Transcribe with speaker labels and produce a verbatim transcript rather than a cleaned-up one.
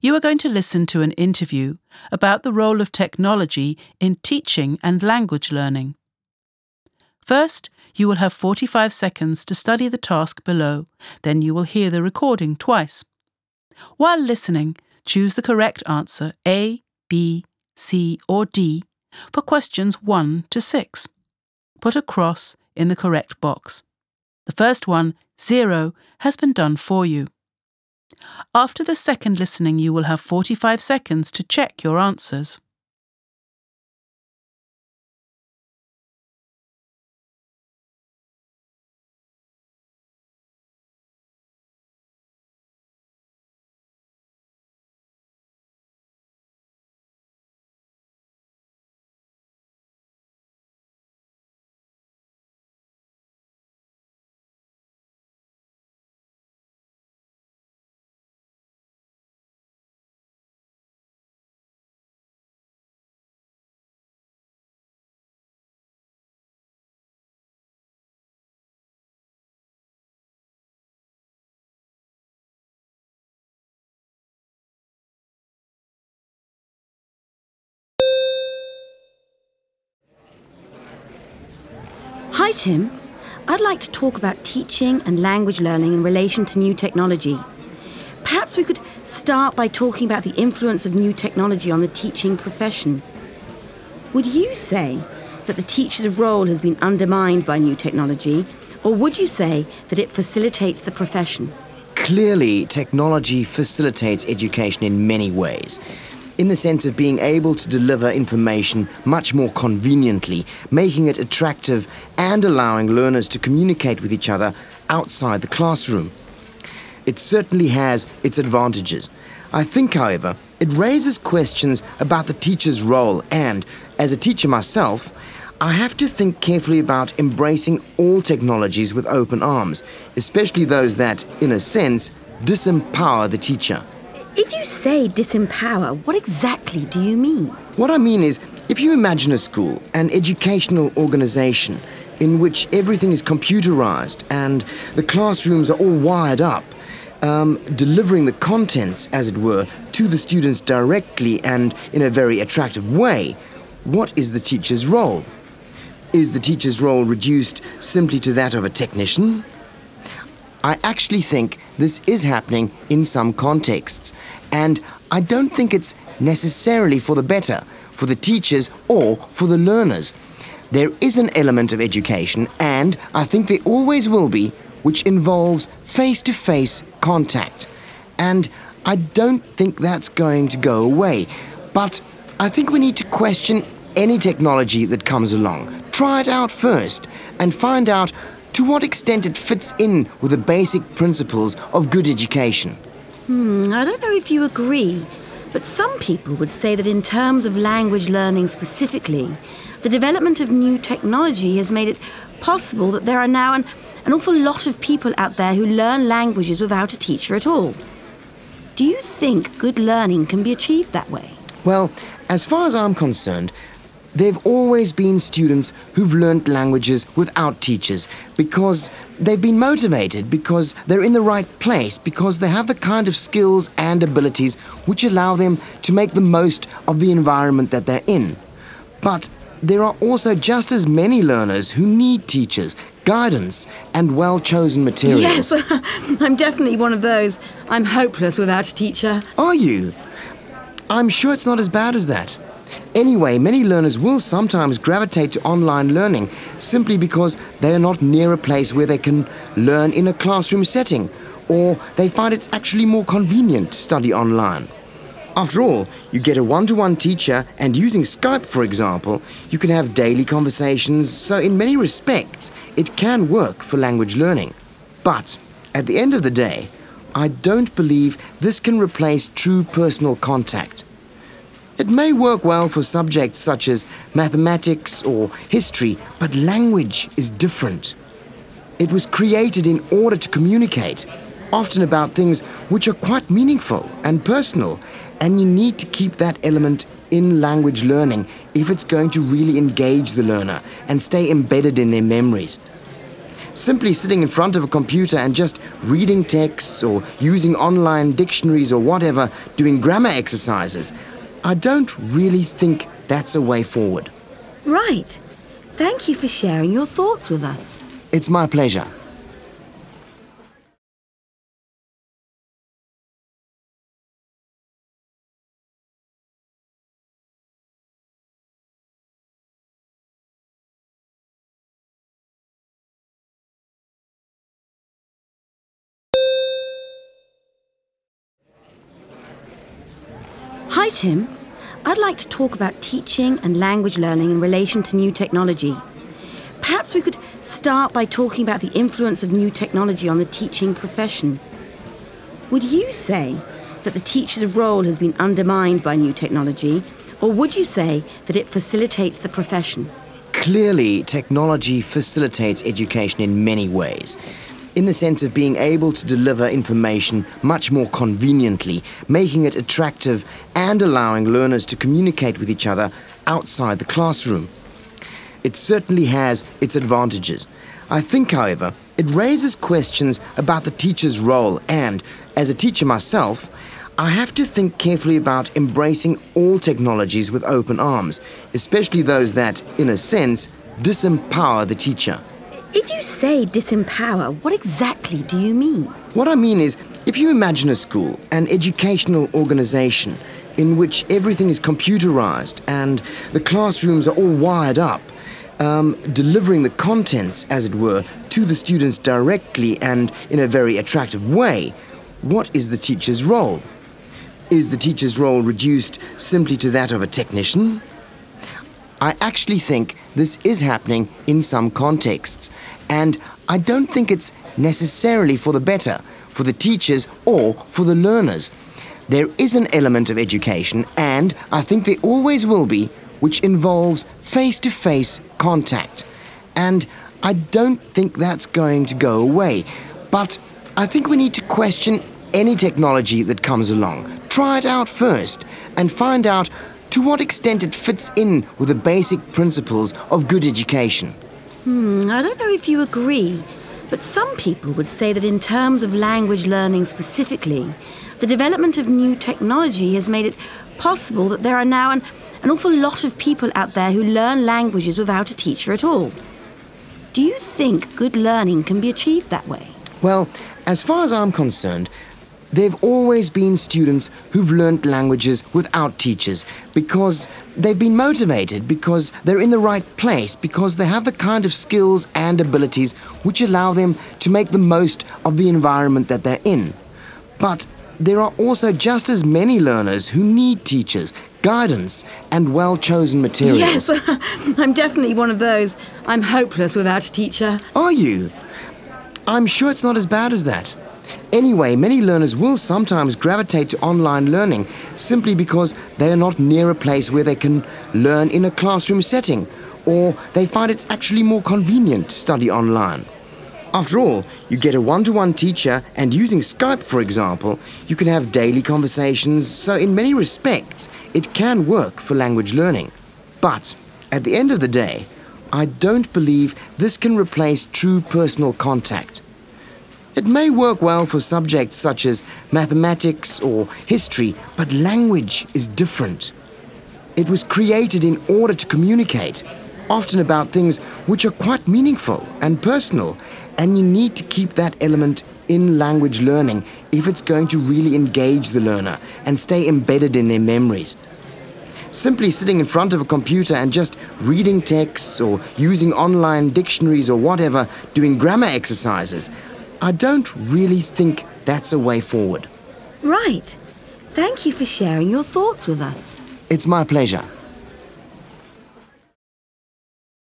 Speaker 1: You are going to listen to an interview about the role of technology in teaching and language learning. First, you will have forty-five seconds to study the task below, then you will hear the recording twice. While listening, choose the correct answer A, B, C or D for questions one to six. Put a cross in the correct box. The first one, zero, has been done for you. After the second listening, you will have forty-five seconds to check your answers.
Speaker 2: Hi Tim, I'd like to talk about teaching and language learning in relation to new technology. Perhaps we could start by talking about the influence of new technology on the teaching profession. Would you say that the teacher's role has been undermined by new technology, or would you say that it facilitates the profession?
Speaker 3: Clearly, technology facilitates education in many ways. In the sense of being able to deliver information much more conveniently, making it attractive and allowing learners to communicate with each other outside the classroom. It certainly has its advantages. I think, however, it raises questions about the teacher's role and, as a teacher myself, I have to think carefully about embracing all technologies with open arms, especially those that, in a sense, disempower the teacher.
Speaker 2: If you say disempower, what exactly do you mean?
Speaker 3: What I mean is, if you imagine a school, an educational organization, in which everything is computerized and the classrooms are all wired up, um, delivering the contents, as it were, to the students directly and in a very attractive way, what is the teacher's role? Is the teacher's role reduced simply to that of a technician? I actually think this is happening in some contexts, and I don't think it's necessarily for the better, for the teachers or for the learners. There is an element of education, and I think there always will be, which involves face-to-face contact. And I don't think that's going to go away. But I think we need to question any technology that comes along. Try it out first and find out to what extent it fits in with the basic principles of good education.
Speaker 2: Hmm, I don't know if you agree, but some people would say that in terms of language learning specifically, the development of new technology has made it possible that there are now an, an awful lot of people out there who learn languages without a teacher at all. Do you think good learning can be achieved that way?
Speaker 3: Well, as far as I'm concerned, there have always been students who've learnt languages without teachers because they've been motivated, because they're in the right place, because they have the kind of skills and abilities which allow them to make the most of the environment that they're in. But there are also just as many learners who need teachers, guidance, and well-chosen materials.
Speaker 2: Yes, I'm definitely one of those. I'm hopeless without a teacher.
Speaker 3: Are you? I'm sure it's not as bad as that. Anyway, many learners will sometimes gravitate to online learning simply because they are not near a place where they can learn in a classroom setting, or they find it's actually more convenient to study online. After all, you get a one-to-one teacher, and using Skype, for example, you can have daily conversations, so in many respects, it can work for language learning. But at the end of the day, I don't believe this can replace true personal contact. It may work well for subjects such as mathematics or history, but language is different. It was created in order to communicate, often about things which are quite meaningful and personal, and you need to keep that element in language learning if it's going to really engage the learner and stay embedded in their memories. Simply sitting in front of a computer and just reading texts or using online dictionaries or whatever, doing grammar exercises. I don't really think that's a way forward.
Speaker 2: Right. Thank you for sharing your thoughts with us.
Speaker 3: It's my pleasure.
Speaker 2: Hi, Tim. I'd like to talk about teaching and language learning in relation to new technology. Perhaps we could start by talking about the influence of new technology on the teaching profession. Would you say that the teacher's role has been undermined by new technology, or would you say that it facilitates the profession?
Speaker 3: Clearly, technology facilitates education in many ways. In the sense of being able to deliver information much more conveniently, making it attractive and allowing learners to communicate with each other outside the classroom. It certainly has its advantages. I think, however, it raises questions about the teacher's role and, as a teacher myself, I have to think carefully about embracing all technologies with open arms, especially those that, in a sense, disempower the teacher.
Speaker 2: If you say disempower, what exactly do you mean?
Speaker 3: What I mean is, if you imagine a school, an educational organization, in which everything is computerized and the classrooms are all wired up, um, delivering the contents, as it were, to the students directly and in a very attractive way, what is the teacher's role? Is the teacher's role reduced simply to that of a technician? I actually think this is happening in some contexts, and I don't think it's necessarily for the better, for the teachers or for the learners. There is an element of education, and I think there always will be, which involves face-to-face contact. And I don't think that's going to go away. But I think we need to question any technology that comes along. Try it out first and find out to what extent it fits in with the basic principles of good education.
Speaker 2: Hmm, I don't know if you agree, but some people would say that in terms of language learning specifically, the development of new technology has made it possible that there are now an, an awful lot of people out there who learn languages without a teacher at all. Do you think good learning can be achieved that way?
Speaker 3: Well, as far as I'm concerned, there've always been students who've learned languages without teachers because they've been motivated, because they're in the right place, because they have the kind of skills and abilities which allow them to make the most of the environment that they're in. But there are also just as many learners who need teachers, guidance, and well-chosen materials.
Speaker 2: Yes, I'm definitely one of those. I'm hopeless without a teacher.
Speaker 3: Are you? I'm sure it's not as bad as that. Anyway, many learners will sometimes gravitate to online learning simply because they are not near a place where they can learn in a classroom setting, or they find it's actually more convenient to study online. After all, you get a one-to-one teacher, and using Skype, for example, you can have daily conversations, so in many respects, it can work for language learning. But at the end of the day, I don't believe this can replace true personal contact. It may work well for subjects such as mathematics or history, but language is different. It was created in order to communicate, often about things which are quite meaningful and personal, and you need to keep that element in language learning if it's going to really engage the learner and stay embedded in their memories. Simply sitting in front of a computer and just reading texts or using online dictionaries or whatever, doing grammar exercises, I don't really think that's a way forward.
Speaker 2: Right. Thank you for sharing your thoughts with us.
Speaker 3: It's my pleasure.